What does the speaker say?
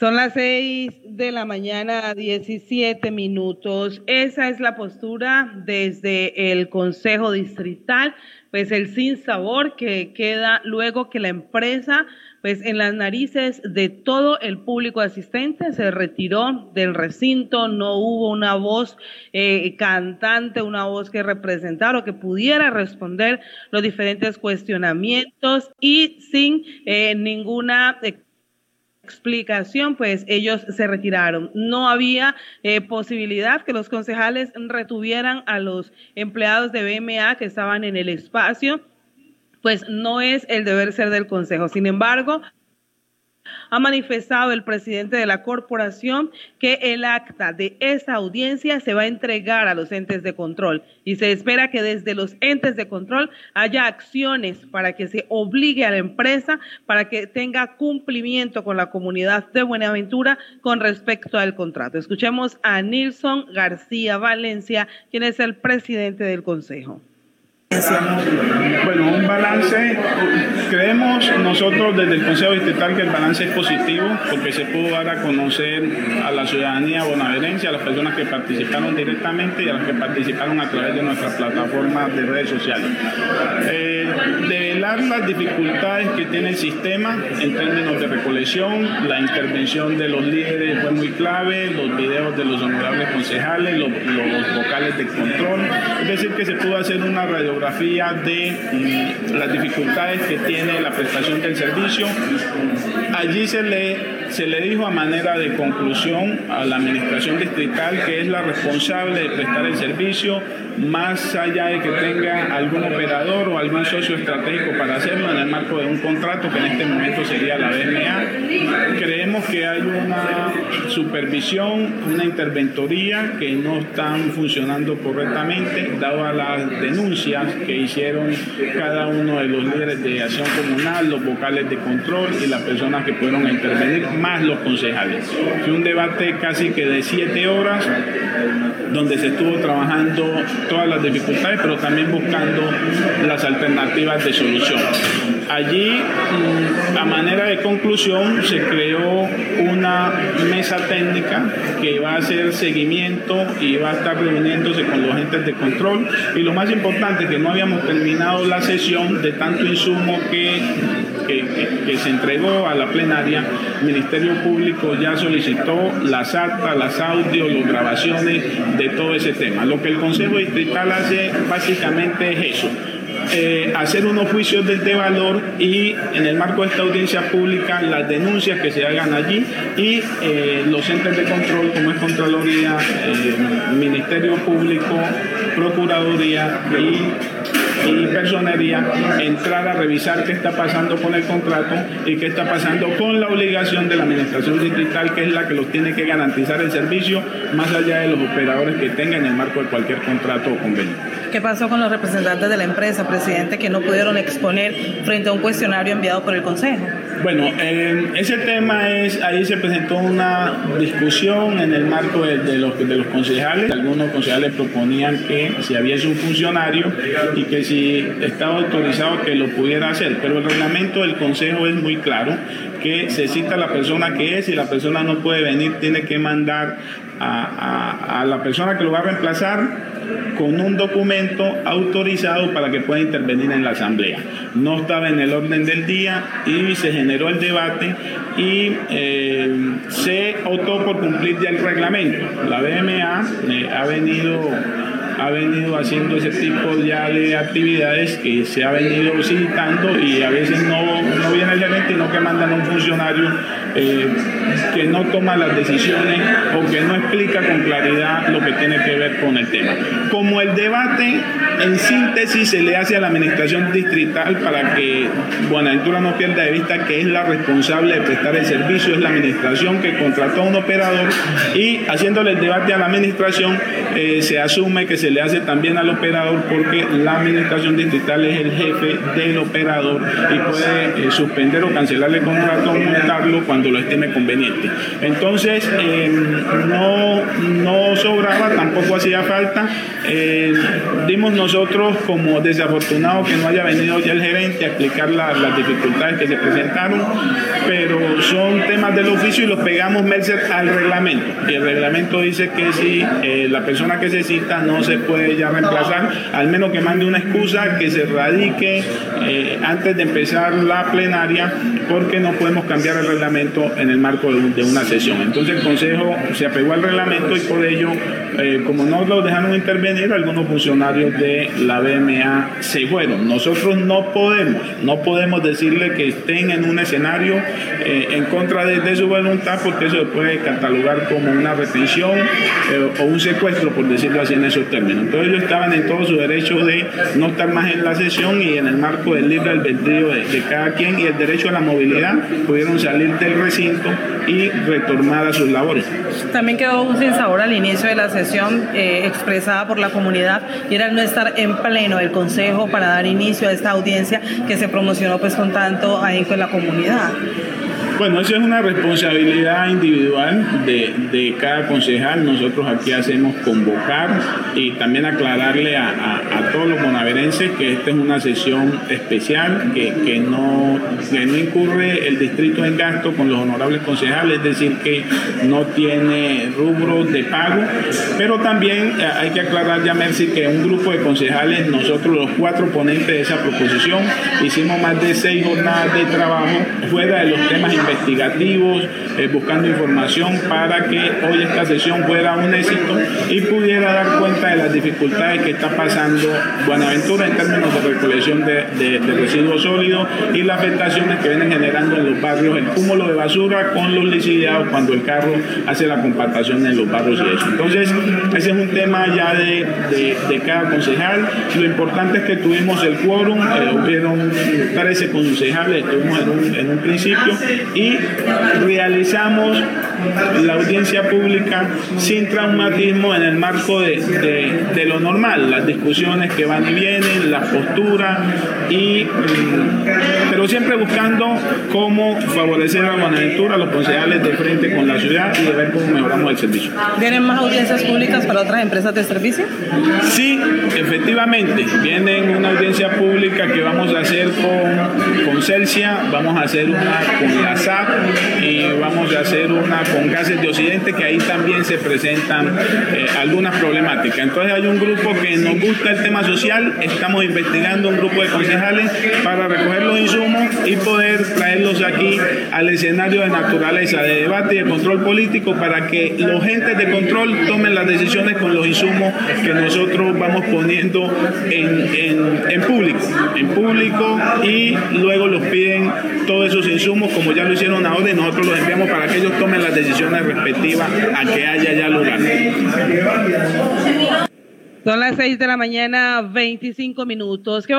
Son las 6 de la mañana, 17 minutos. Esa es la postura desde el Consejo Distrital, pues el sinsabor que queda luego que la empresa, pues en las narices de todo el público asistente, se retiró del recinto. No hubo una voz cantante, una voz que representara o que pudiera responder los diferentes cuestionamientos, y sin ninguna explicación, pues ellos se retiraron. No había posibilidad que los concejales retuvieran a los empleados de BMA que estaban en el espacio, pues no es el deber ser del Consejo. Sin embargo, ha manifestado el presidente de la corporación que el acta de esa audiencia se va a entregar a los entes de control, y se espera que desde los entes de control haya acciones para que se obligue a la empresa para que tenga cumplimiento con la comunidad de Buenaventura con respecto al contrato. Escuchemos a Nilson García Valencia, quien es el presidente del Consejo. Bueno, un balance, creemos nosotros desde el Consejo Distrital que el balance es positivo porque se pudo dar a conocer a la ciudadanía bonaerense, a las personas que participaron directamente y a las que participaron a través de nuestra plataforma de redes sociales. Develar las dificultades que tiene el sistema en términos de recolección, la intervención de los líderes fue muy clave, los videos de los honorables concejales, los vocales de control, es decir que se pudo hacer una radiografía de las dificultades que tiene la prestación del servicio. Allí se le dijo a manera de conclusión a la administración distrital que es la responsable de prestar el servicio, más allá de que tenga algún operador o algún socio estratégico para hacerlo en el marco de un contrato que en este momento sería la BMA. Creemos que hay una supervisión, una interventoría que no están funcionando correctamente, dado a las denuncias que hicieron cada uno de los líderes de acción comunal, los vocales de control y las personas que fueron a intervenir, más los concejales. Fue un debate casi que de 7 horas, donde se estuvo trabajando todas las dificultades, pero también buscando las alternativas de solución. Allí, a manera de conclusión, se creó una mesa técnica que va a hacer seguimiento y va a estar reuniéndose con los entes de control. Y lo más importante, que no habíamos terminado la sesión de tanto insumo que se entregó a la plenaria. El Ministerio Público ya solicitó las actas, las audios, las grabaciones de todo ese tema. Lo que el Consejo Distrital hace básicamente es eso. Hacer unos juicios de valor y en el marco de esta audiencia pública las denuncias que se hagan allí y los entes de control como es Contraloría, Ministerio Público, Procuraduría y Personería, entrar a revisar qué está pasando con el contrato y qué está pasando con la obligación de la administración distrital, que es la que los tiene que garantizar el servicio más allá de los operadores que tengan en el marco de cualquier contrato o convenio. ¿Qué pasó con los representantes de la empresa, presidente, que no pudieron exponer frente a un cuestionario enviado por el Consejo? Bueno, ese tema ahí se presentó una discusión en el marco de los concejales. Algunos concejales proponían que si había un funcionario y que si estaba autorizado que lo pudiera hacer, pero el reglamento del Consejo es muy claro, que se cita a la persona que es, y la persona no puede venir, tiene que mandar a la persona que lo va a reemplazar con un documento autorizado para que pueda intervenir en la asamblea. No estaba en el orden del día y se generó el debate y se optó por cumplir ya el reglamento. La BMA ha venido haciendo ese tipo ya de actividades que se ha venido citando, y a veces no viene el gerente, sino que mandan a un funcionario que no toma las decisiones o que no explica con claridad lo que tiene que ver con el tema. Como el debate en síntesis se le hace a la administración distrital para que Buenaventura no pierda de vista que es la responsable de prestar el servicio, es la administración que contrató a un operador, y haciéndole el debate a la administración se asume que se le hace también al operador, porque la administración distrital es el jefe del operador y puede suspender o cancelarle el contrato o multarlo cuando cuando lo estime conveniente. Entonces, no sobraba, tampoco hacía falta. Dimos nosotros como desafortunado que no haya venido ya el gerente a explicar las dificultades que se presentaron, pero son temas del oficio y los pegamos merced al reglamento. Y el reglamento dice que si la persona que se cita no se puede ya reemplazar, al menos que mande una excusa que se radique antes de empezar la plenaria, porque no podemos cambiar el reglamento en el marco de una sesión. Entonces el Consejo se apegó al reglamento y por ello, como no lo dejaron intervenir, algunos funcionarios de la BMA se fueron. Nosotros no podemos decirle que estén en un escenario en contra de su voluntad, porque eso se puede catalogar como una retención o un secuestro, por decirlo así en esos términos. Entonces ellos estaban en todo su derecho de no estar más en la sesión y en el marco del libre albedrío de cada quien y el derecho a la movilidad pudieron salir del recinto y retornar a sus labores. También quedó un sinsabor al inicio de la sesión expresada por la comunidad y era el no estar en pleno del Consejo para dar inicio a esta audiencia que se promocionó pues con tanto ahínco en la comunidad. Bueno, eso es una responsabilidad individual de cada concejal. Nosotros aquí hacemos convocar y también aclararle a todos los bonaverenses que esta es una sesión especial, que no incurre el distrito en gasto con los honorables concejales, es decir, que no tiene rubro de pago, pero también hay que aclarar, ya Mercy, que un grupo de concejales, nosotros los 4 ponentes de esa proposición, hicimos más de 6 jornadas de trabajo fuera de los temas investigativos, buscando información para que hoy esta sesión fuera un éxito y pudiera dar cuenta de las dificultades que está pasando Buenaventura en términos de recolección de residuos sólidos y las afectaciones que vienen generando en los barrios el cúmulo de basura con los lixiviados cuando el carro hace la compactación en los barrios y eso. Entonces, ese es un tema ya de cada concejal. Lo importante es que tuvimos el quórum, hubieron 13 concejales, estuvimos en un principio y realizamos la audiencia pública sin traumatismo en el marco de lo normal, las discusiones que van y vienen, la postura, pero siempre buscando cómo favorecer a Buenaventura, a los concejales de frente con la ciudad y de ver cómo mejoramos el servicio. ¿Vienen más audiencias públicas para otras empresas de servicio? Sí, efectivamente, vienen una audiencia pública que vamos a hacer con Celsia, vamos a hacer una con la SAP y vamos a hacer una con Gases de Occidente, que ahí también se presentan algunas problemáticas. Entonces hay un grupo que nos gusta el tema social, estamos investigando un grupo de concejales para recoger los insumos y poder traerlos aquí al escenario de naturaleza, de debate y de control político, para que los entes de control tomen las decisiones con los insumos que nosotros vamos poniendo en público y luego los piden todos esos insumos como ya lo hicieron ahora y nosotros los enviamos para que ellos tomen las decisiones respectivas a que haya ya lugar. Son las 6 de la mañana, 25 minutos.